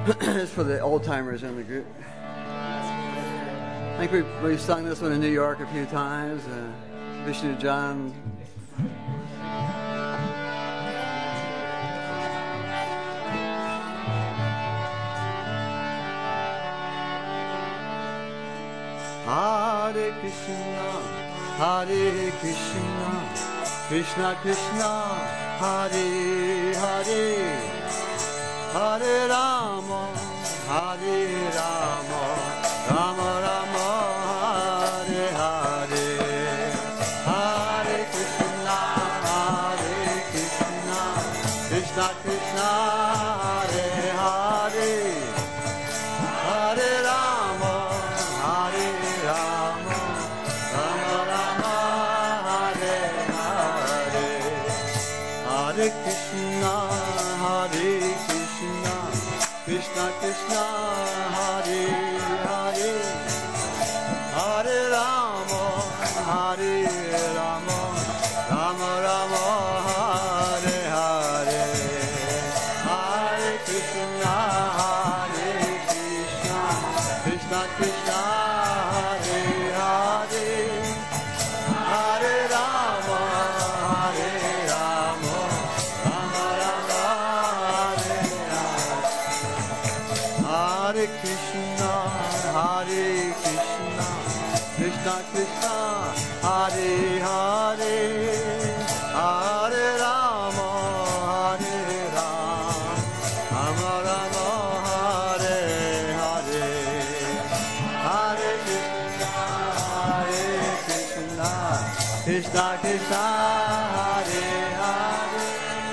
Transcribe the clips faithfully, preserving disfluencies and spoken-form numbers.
It's for the old timers in the group. I think we've, we've sung this one in New York a few times. Uh, Vishnu John. Hare Krishna, Hare Krishna, Krishna Krishna, Hare Hare, Hare Rama, Hare Rama, Rama Rama, Hare Hare, Hare Krishna, Hare Krishna, Krishna Krishna, Hare Hare, Hare Rama, Hare Rama, Rama Rama, Hare Hare, Hare Krishna, Hare Krishna, Krishna Krishna, Hare Hare, Hare Rama, Hare Rama, Rama Rama, Hare Hare, Hare Krishna, Hare Krishna, Krishna Krishna, Hare Hare, Hare Rama, Hare Rama, Rama Rama, Hare Hare, Hare Krishna, Hare Krishna, Krishna Krishna, Hare Hare, Hare Rama, Hare Rama, Rama Rama, Hare Hare, Hare Krishna, Hare Krishna, Krishna Krishna, Hare Hare,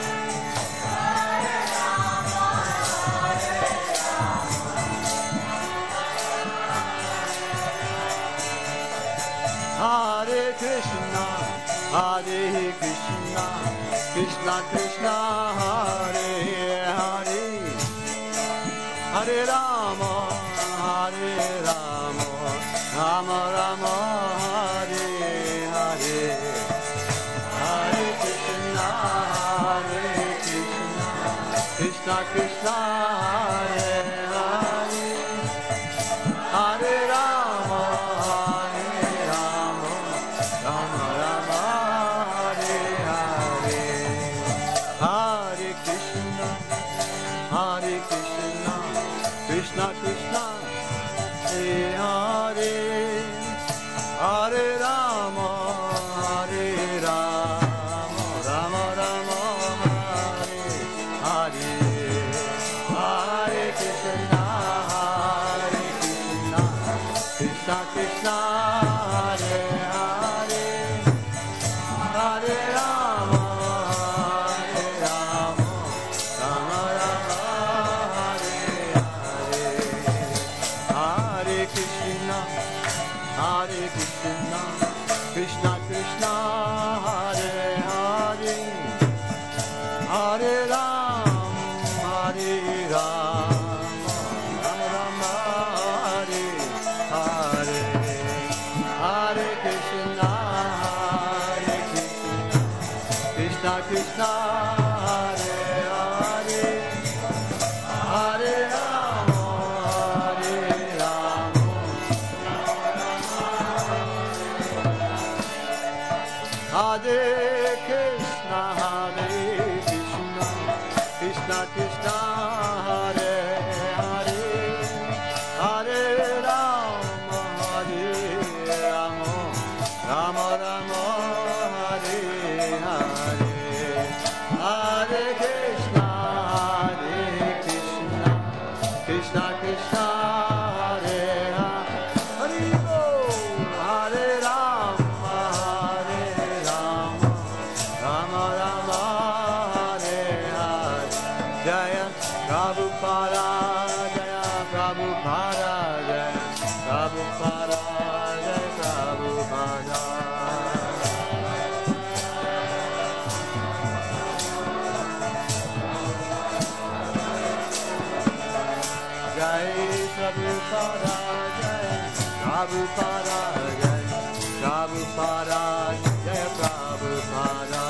Hare Krishna, Hare Krishna, Krishna Krishna, Hare Hare, Hare Rama, Hare Rama, Rama Rama, Hare Hare, Hare Krishna, Hare Krishna, Krishna Krishna, Hare Hare, Hare Rama, Hare Rama, Rama Rama, Hare Hare, Hare Krishna, Hare Krishna, Krishna Krishna, Hare Hare, Hare Rama, Hare Rama, Rama Rama, Hare Hare, Hare Krishna, Hare Krishna, Krishna Krishna, Hare Hare, Hare Rama, Hare Rama, Rama Rama, Hare Hare, Hare Krishna, Hare Krishna, Krishna Krishna, Hare Hare, Hare Rama, Hare Rama, Rama Rama, Hare Hare, Hare Krishna, Hare Krishna, Krishna Krishna, Hare Hare, Hare Rama, Hare Rama, Hare Krishna, Hare Krishna, Krishna Krishna, Hare Hare, Hare Rama, Hare Rama, Rama Rama, Hare Hare, Hare Krishna, Hare Krishna, Krishna Krishna, Hare Hare, Hare Bol, Hare Rama, Hare Rama, Rama Rama, Hare Hare, Jaya Prabhupada, Jaya Prabhupada, Jaya Prabhupada, Jaya Prabhupada. Jai Prabhupada, Jai Prabhupada, Jai Prabhupada, Jai Prabhupada.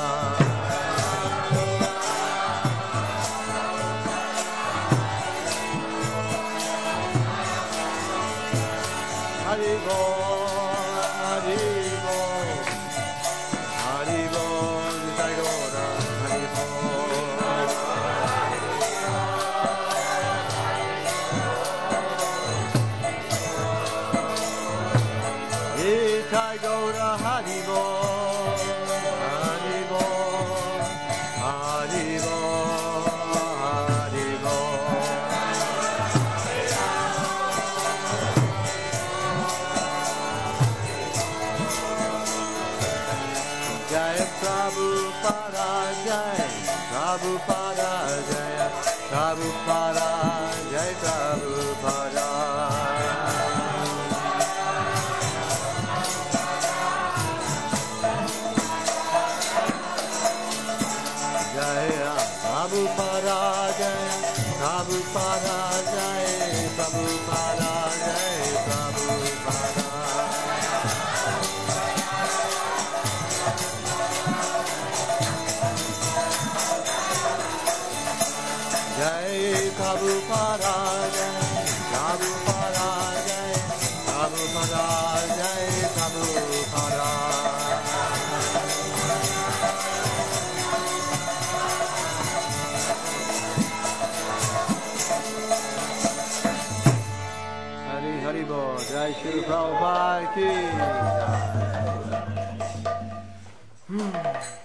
Prabhupada Jai, Prabhupada Jai, Prabhupada Jai, Prabhupada. Jai Prabhupada Jai, Prabhupada Jai, Prabhupada Jai, Prabhupada. Hari Hari Bol, Jai Shri Prabhupada ki Jai. Hmm.